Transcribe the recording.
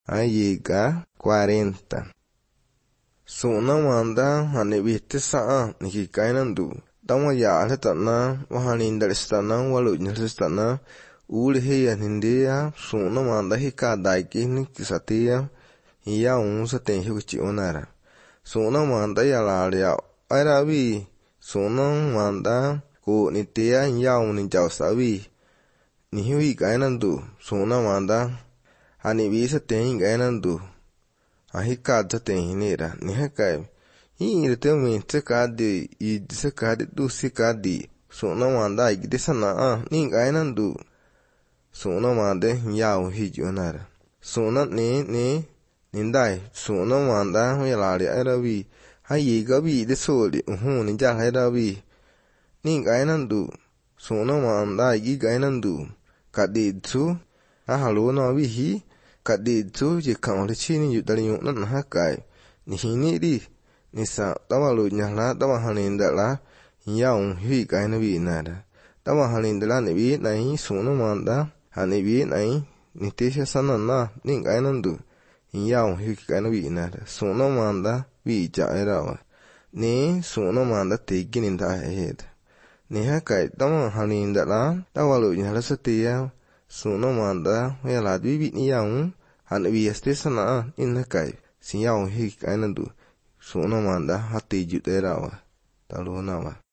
Aí llega 40. Suna wanda hane bihte saa niki kainandu. Tama ya tana wahaninda stana walu stana uli hiya hindia suna wanda hika daiki nikisatia hiya unsa tenhi uchi onara. Suna wanda ya lalia arabi suna wanda ko nitia ya uninjao sabi nihi kainandu suna wanda hane bisa tenhi kainandu. Ahi kadza tem nera niha kai hi realmente kadi e disse kadi do se kadi sona wanda igde sana ning ainandu sona wanda yao hijonara sona ne nindai sona wanda yalari arabi hayi gabi de soli ninja arabi ning ainandu sona wanda igi ainandu kadi tu ahalo no hi kadi tu je kaole chini yudari yuna na hakai ni hini di ni sa tawalu nyala tawa haninda la yaun hui kai na bi nada tawa haninda la ni bi nai sunu manda hani bi nai ni tesha sana na ning ai nandu yaun hui kai na bi nada sunu manda bi ja era wa ni sunu manda te ginin da hed ni hakai tawa haninda la tawalu nyala satia sunu manda ya la bi ni yaun han bi este sana in kai si yaun hi kai nandu sunu manda hati jutera wa taluna wa